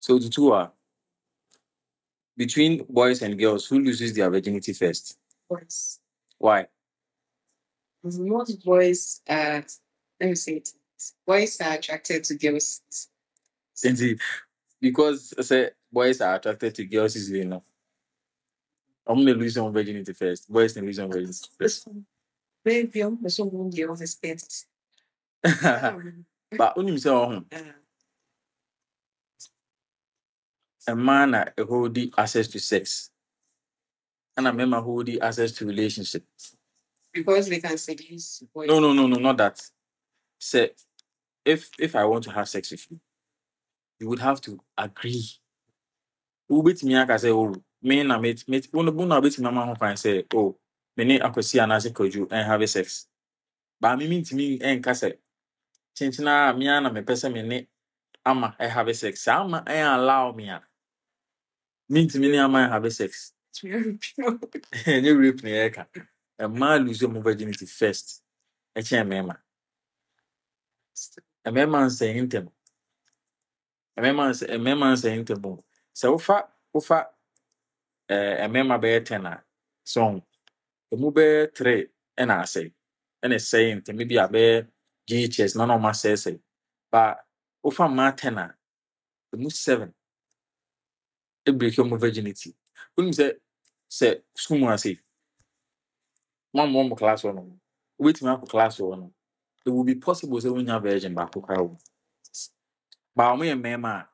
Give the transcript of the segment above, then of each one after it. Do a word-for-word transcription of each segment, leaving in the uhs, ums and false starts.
So the two are between boys and girls, who loses their virginity first? Boys. Why? Most boys are, let me say it, boys are attracted to girls. Indeed, because say boys are attracted to girls easily enough. I'm gonna lose their virginity first. Boys can lose their virginity first. Baby, I'm so hungry of his pets. But when you say, oh, a man uh, holding access to sex, and a man holding access to relationship. Because they can seduce boys. No, no, no, no, not that. Say, if if I want to have sex with you, you would have to agree. Who beat me? I can say, oh, me na mate, mate. When the na beat me, mama can say, oh, me ne akwasi anase koju and have sex. But me mean to me and kase. Chinchina me na me pese me ne ama I have sex. Ama I allow me. Mean to me ne ama I have sex. You rape me eka. A man lose your virginity first. A chair mema. A man saying them. A man say a man saying them. So far, ufa a mema bear tenor song. The mube three and I say. And it's saying to maybe a bear G H S, none of my says it. But ufa ma tenor, the move seven. It break your virginity. When you say, say, school, I say, one more class one. Wait, me up class one. It will be possible to win your virgin back to crowd. But me and mema.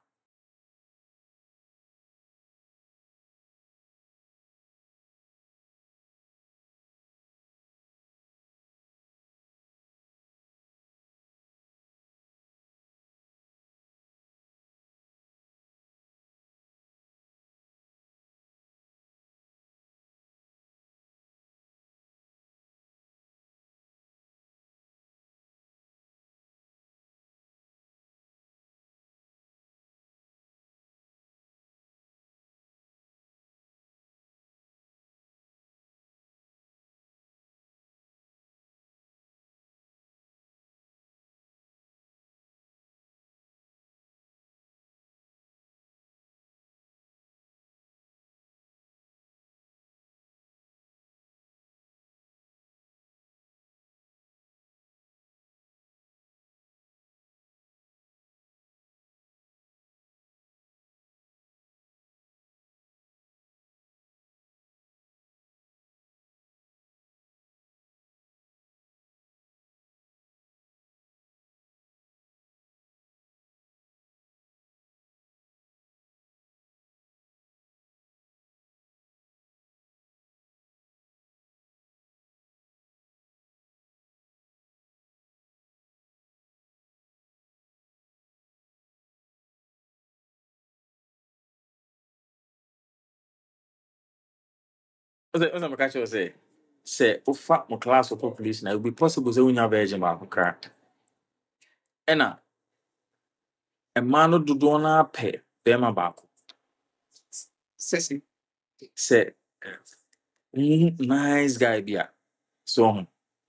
What's the catch you say? Say, ufa my class of population, it will be possible to win your virgin back to crowd. And a man do do not pay them back. Sissy. Say, mm, nice guy, be so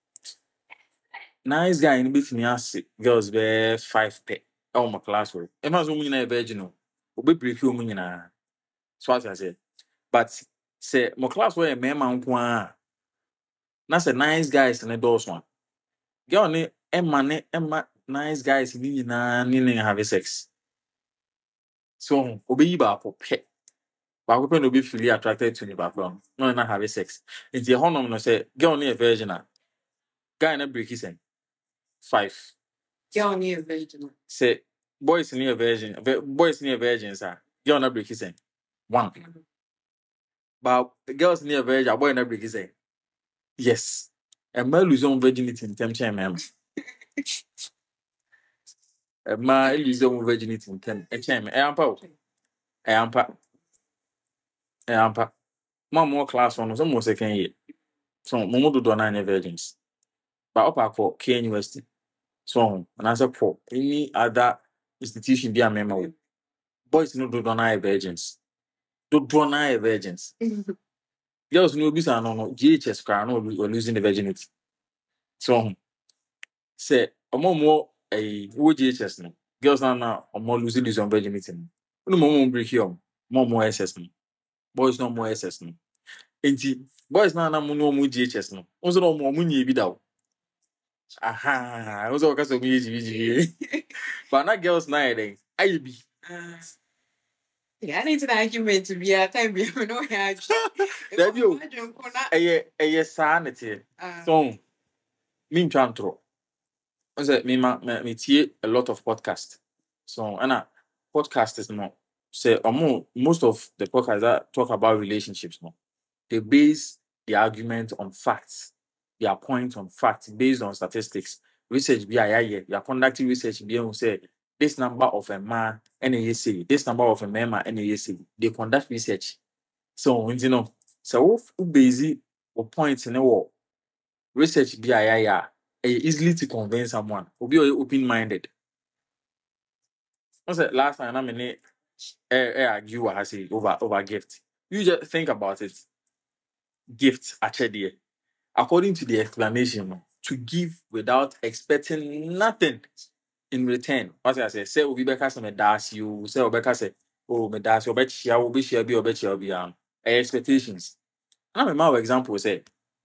nice guy in bit me ask girls be five pay. Oh, my class work. Am I so many a virgin? Obi brief you na. So what I say. But say my class where a man man kwa. Na say nice guys in the doors one. Girl ne Emma ne Emma nice guys ni na ni ne have sex. So obi yi ba ko pe. Ba ko pe no be feel attracted to ni ba from. No na have sex. Nti e honom no say girl ne a virgin a. Guy na break his five. Girl near virgin. Say boys near virgin, ve- boys near virgins are girl na break his one. But the girls near virgin, boy na break his yes. A man lose on virginity in term chain, ma'am. A man lose on virginity in term a chain. I am pa. I am pa. I am pa. Mom more class one was almost second year. So Momo do nine virgins. But up for K University. So and as a for any other institution be a member. Boys no do nine virgins. Do do nine virgins. Girls no be no no G H S cry no we losing the virginity. So say omo more a G H S no girls now now omo losing this on virginity. no more break here. More more S S no. Boys no more S S no. Enti boys na na mo no mo G H S no. Onso no mo mo nye bi da o. Aha, onso ka so mo G H S. But na girls na e den. Aye bi. Yeah, I need to argument to be a time be no here. That you. Eye eye sa na te. So me ntwa ntro. Onse me ma me tie a lot of podcast. So ana podcast is no say omo most of the podcasts that talk about relationships no. They base the argument on facts, their point on facts based on statistics. Research be a yeah, you are conducting research be able say this number of a man and a say this number of a man and a say they conduct research. So you know, so if base or points in the war research be a yeah, easily to convince someone or be open minded. What's that last time I mean eh argue I say over over gift. You just think about it. Gift actually according to the explanation, to give without expecting nothing in return. What I say, say Obi Beka say me das you, say Obeka say, oh me das you, bet share, obi share bi, obi share bi am. Expectations. Na me ma example say,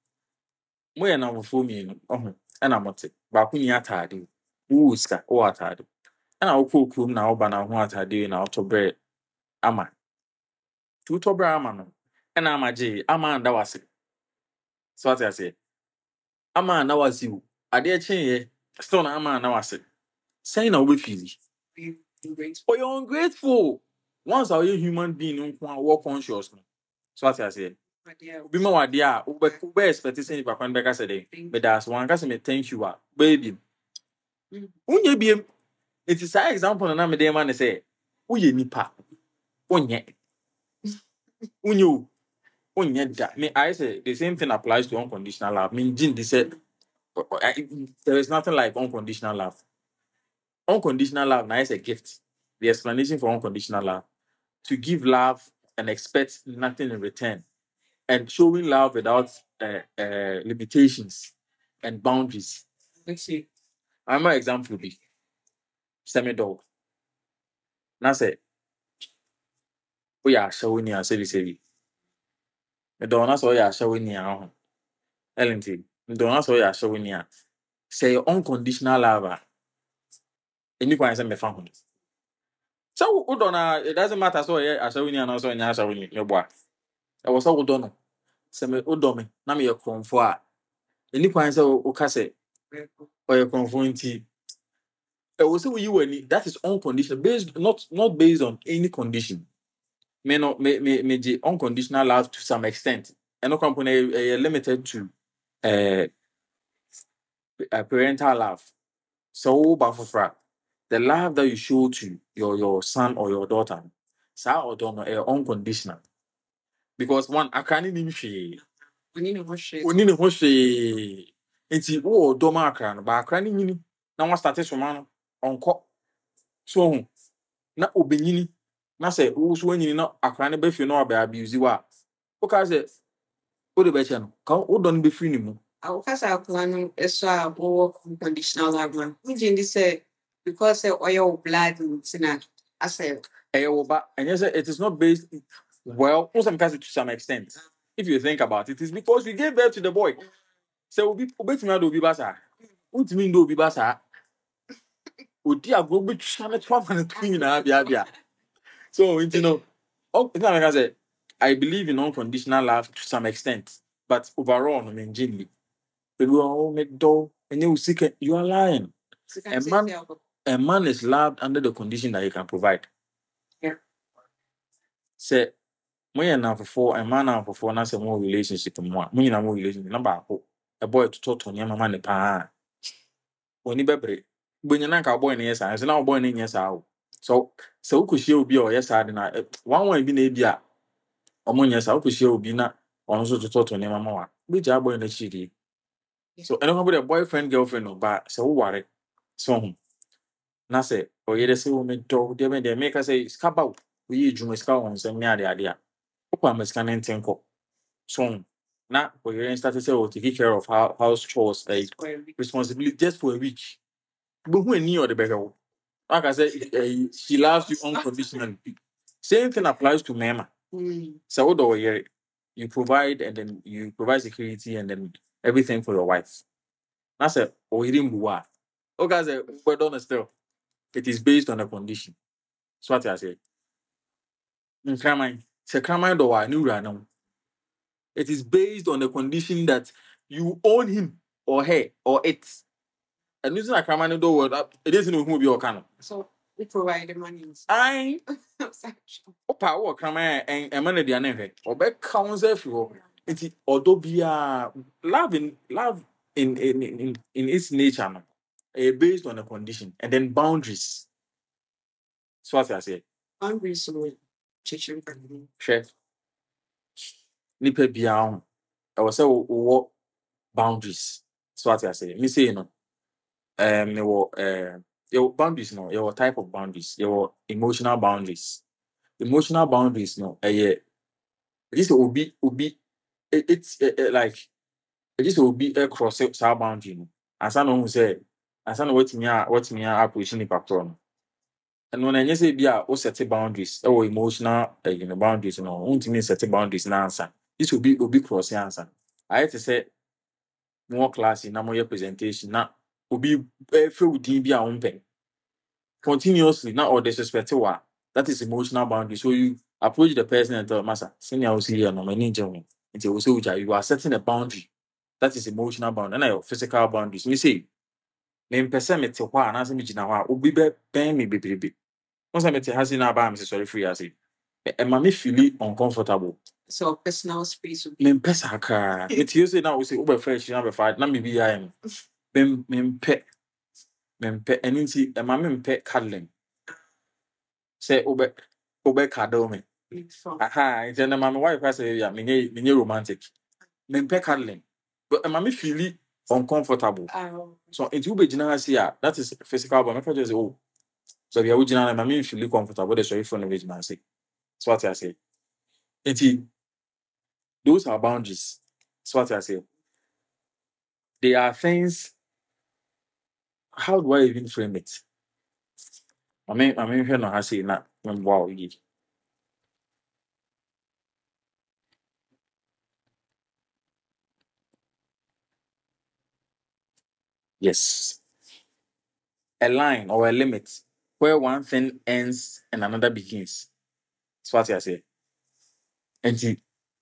mo ye na mo fo mi no, oh, e na mote. Ba ku ni atade. Wo ska, o atade. E na wo ko kurom na wo ba na ho atade na auto bre ama. Tu to bre ama no. E na ama je, ama nda wase. So what I say, ama na wase wo. Ade chenye still na ama na wase. Saying na we feel. But you're ungrateful. Once are you human being who are conscious. So what I say. Be more dear, ube ube expect saying if I can back say but that's one case me thank you ah baby. Unye bi it is an example na me dey man say uye nipa. Unye. Unyo. Unye da. Me I say the same thing applies to unconditional love. Me jin they said there is nothing like unconditional love. Unconditional love now is a gift. The explanation for unconditional love to give love and expect nothing in return, and showing love without uh, uh, limitations and boundaries. Let's see. I'm an example be semi dog. Now say we are showing you a silly silly. The donors or ya showing you Ellen T. The donors or ya showing you say unconditional love. And you can say me found. So who don't know, it doesn't matter so yeah, I showing you and also in your showing your boy. I was all done. Say me odomi na me yekromfo a eni kwan say o ka say o yekromfo nti e wo say we wani that is unconditional based not not based on any condition me no me me me the unconditional love to some extent and no company uh, limited to uh, uh parental love so bafofra the love that you show to your your son or your daughter sa odo no uh, unconditional because one akani nim hwe Oni ne ho shit. oni ne ho hwee nti wo do ma akra no ba akra ne nyini na wa start so ma no onko so hu na obenyini na se wo so anyini na akra ne ba fi no ba abuse wa wo ka se wo de ba che no ka wo do no be free ni mu I kasa akwa no eso a wo conditional love man. Me jindi say because say oil blood tina I say eh wo ba and say it is not based well also because to some extent if you think about it, it is because we gave birth to the boy so obi obetumi ado obi ba sa utimi ndo obi ba sa odi agro betwa na twa man twin na bia bia so you know oh it's not like I said I believe in unconditional love to some extent but overall no mean genuinely but we all make do and you seek you are lying a man a man is loved under the condition that he can provide yeah say when na for a man na for na say more relationship mo a mo na more relationship na ba ko a boy to to to nyama man pa oni bebre gbenya na ka boy na yes and na boy na yes ah so so ukushie obi o yes ade na one one bi na ebi a omo yes ah ukushie obi na ono so to to ne mama wa bi ja boy na chiri so eno ko be boyfriend girlfriend no ba se wo ware so hu na se o yede se wo me do de me de me ka say skaba wo yi dwuma ska won se me ade ade a ko am ska na ntenko so na o yede start say o take care of house chores like responsibility just for a week but who any or the better like I said, uh, she loves you unconditionally. Same thing applies to mema. Mm. So what do you you provide and then you provide security and then everything for your wife. That's a or you didn't go. Okay, say we're done still. It is based on a condition. So what I say. In Kraman, say Kraman do I knew right. It is based on the condition that you own him or her or it. And using a Kraman do what it isn't who be your canon. So we provide the money. I Opa wo Kraman and a man the ane or back counsel for it although be a love in love in in, in, in its nature no, uh, based on a condition and then boundaries. So what I say. Boundaries so chicken. Chef. Nipa bia I was say what boundaries. So what I say. Me say you know um there were uh your boundaries no your type of boundaries your emotional boundaries emotional boundaries no eh yeah this will be will be it, it's uh, uh, like this will be a cross our boundary no as I know who say as I know what me what me approaching the pattern and when I say be a o set boundaries or emotional uh, you know boundaries no won't mean set boundaries na answer this will be will be cross answer I had to say more classy na more presentation na obi eh feel din bi a umpe continuously not or disrespect wa that is emotional boundary so you approach the person and tell massa senior will see you no many journey until we say you are setting a boundary that is emotional boundary and your physical boundaries we say me person me te ho a na se me gina ho a obi be ben me bebrebe once me te hasi na ba me say sorry free as e ma me feel uncomfortable so personal space me pesa ka it you say now we say over fresh na be fight na me bi ya em me me pe me pe eninti e ma me pe cuddling say obe obe cuddle me aha nti na my wife say ya me nye me nye romantic me pe cuddling but e ma me feel uncomfortable um, so it will be gina see ya that is physical but me just say oh so we are gina na me feel comfortable that's why for no gina say so what I say it those are boundaries so what I say they are things how do I even frame it I mean I mean here no has say na wow you yes a line or a limit where one thing ends and another begins. That's what I say. And he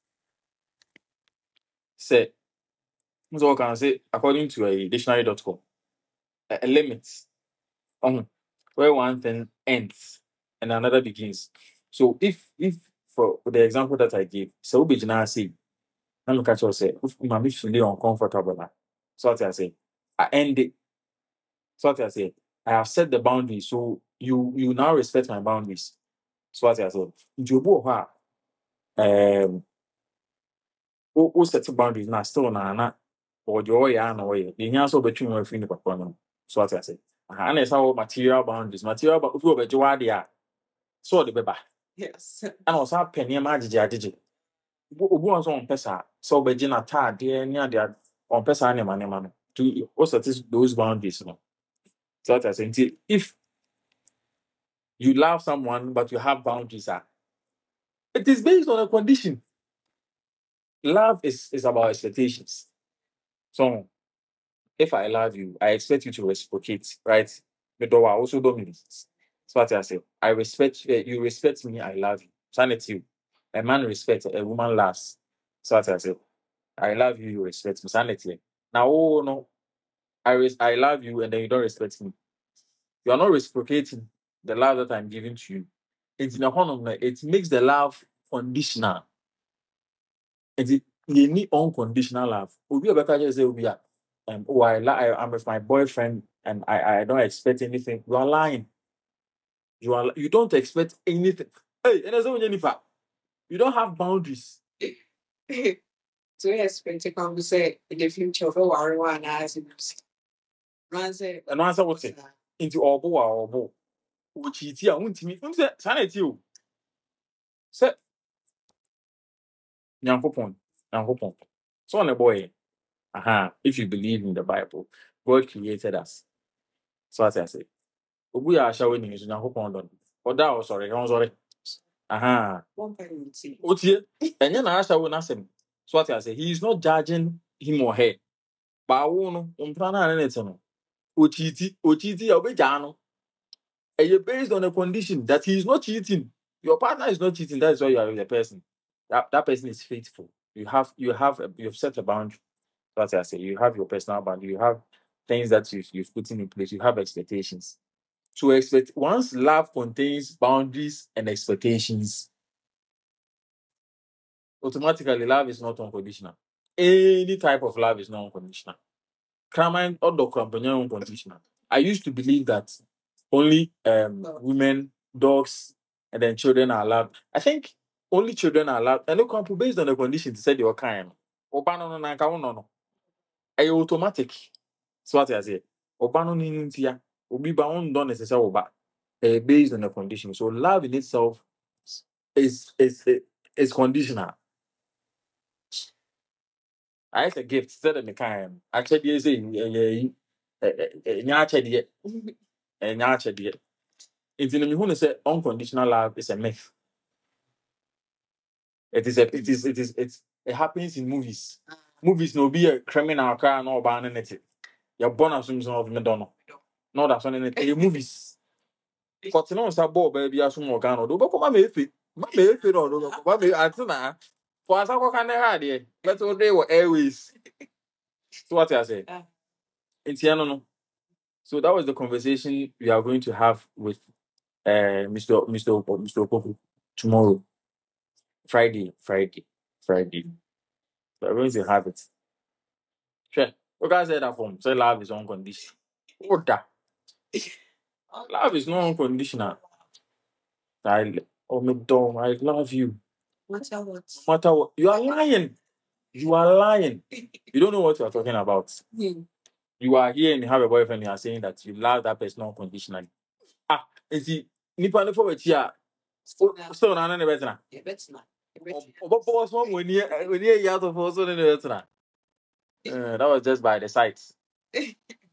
said, so I can say, according to a dictionary dot com, a, a limit um, where one thing ends and another begins. So if if for the example that I gave, so be now say, I'm catch you say, if my feel uncomfortable now. So what I say, I end it. So what I say, I have set the boundaries, so you you now respect my boundaries. So what I say, you go um who who set boundaries now still na na or the way ya na way the nya so between my friend papa no so what I say aha na say material boundaries material ba ofi obeje wa de a so the beba yes and also penny ma agege agege obu on so on pesa so obeje na ta de ni ade on pesa na ma ma no to what set those boundaries no so what I say until if you love someone but you have boundaries ah it is based on a condition love is is about expectations so if I love you, I expect you to reciprocate, right? But though I also don't mean this. That's what I say. I respect you, you respect me, I love you. Sanity. A man respects, a woman loves. That's what I say. I love you, you respect me. Sanity. Now, oh no, I res- I love you and then you don't respect me. You are not reciprocating the love that I'm giving to you. It's in a honor, it makes the love conditional. It you need unconditional love. Obi Obeka just say Obi a, um, oh I, li- I I'm with my boyfriend and I I don't expect anything. You are lying. You are you don't expect anything. Hey, and there's only nipa. You don't have boundaries. so yes when to come to say in the future for worry one as you man say And answer what say into obo a obo. Which is here won't me. Who say sanity o. Say nyankopon. Nyankopon. So on the boy. Aha, if you believe in the Bible, God created us. So as I say. Obu ya asha we ni nyankopon don. Oda o sorry, I'm sorry. Aha. One penalty. Otie. And then I shall win him. So what I say, he is not judging him or her. But I won't umprana and anything. Ochiti, Ochiti, Obejano. And you're based on a condition that he is not cheating. Your partner is not cheating. That's why you are with the person. That, that person is faithful. You have you have a, you have set a boundary. That's what I say. You have your personal boundary. You have things that you've, you've put in place. You have expectations. To expect once love contains boundaries and expectations, automatically love is not unconditional. Any type of love is not unconditional. Crime or unconditional. I used to believe that only um, women, dogs, and then children are loved. I think only children are loved. And look, based on the conditions said you're kind. Oba no no na nka wo no no. Ɛyɛ automatic. So what I say? Oba no ni ntia. Obi ba on don necessary oba. Uh, based on the condition. So love in itself is is is, is conditional. I it's a gift. Instead of the kind. Actually, you say nya actually nya actually. It's in the who say unconditional love is a myth. It is a it is it is it's it happens in movies. Movies no be a criminal car no ban it. You're born as soon as of Madonna. No, that's one in it. Movies. For no sa ball baby as soon organo. Do bako mama efe. Mama efe no do bako mama atina. For as I go can have there. But all day were airways. So what I say? It's here no no. So that was the conversation we are going to have with uh Mister Mister Oko- Mister Opoku tomorrow. Friday, Friday, Friday. So we're going to have it. Sure. You guys said that form. Say love is unconditional. Order. Love is not unconditional. I oh my dog, I love you. Matter what? No matter what. You are lying. You are lying. You don't know what you are talking about. Hmm. You are here and you have a boyfriend, you are saying that you love that person unconditionally. Ah, is he nipa no for which ya so na na ne betina. Yeah, better not. Obo boss one when you when you out of also ne betina. Uh, that was just by the sight.